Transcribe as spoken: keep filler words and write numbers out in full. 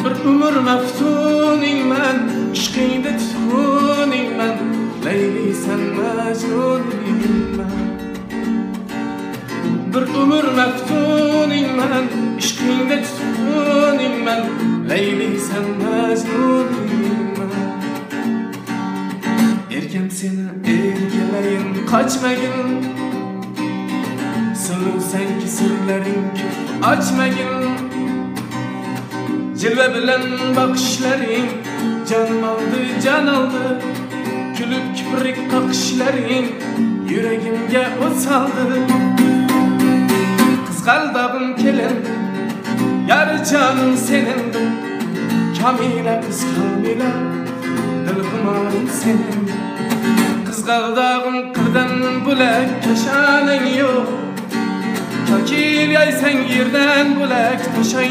Bir ömür meftuniyman, ishqingda tutquniyman, Leyli sen Majnuniyman. Bir ömür meftuniyman, ishqingda tutquniyman, Leyli sen Majnuniyman. Erkem seni erkeleyin, kaçmagin, sırrı senki sırlaring açmagin. Cilve bilen bakışların can aldı, can aldı. Külüp kiprik kakışların yüreğimge o saldı. Kızgaldağım kelen, yar canım senin. Kamile kız kamile, dil kumarım senin. Kızgaldağım kırdan bulak, kaşanen yok. Kakil yaysen yerden bulak, taşay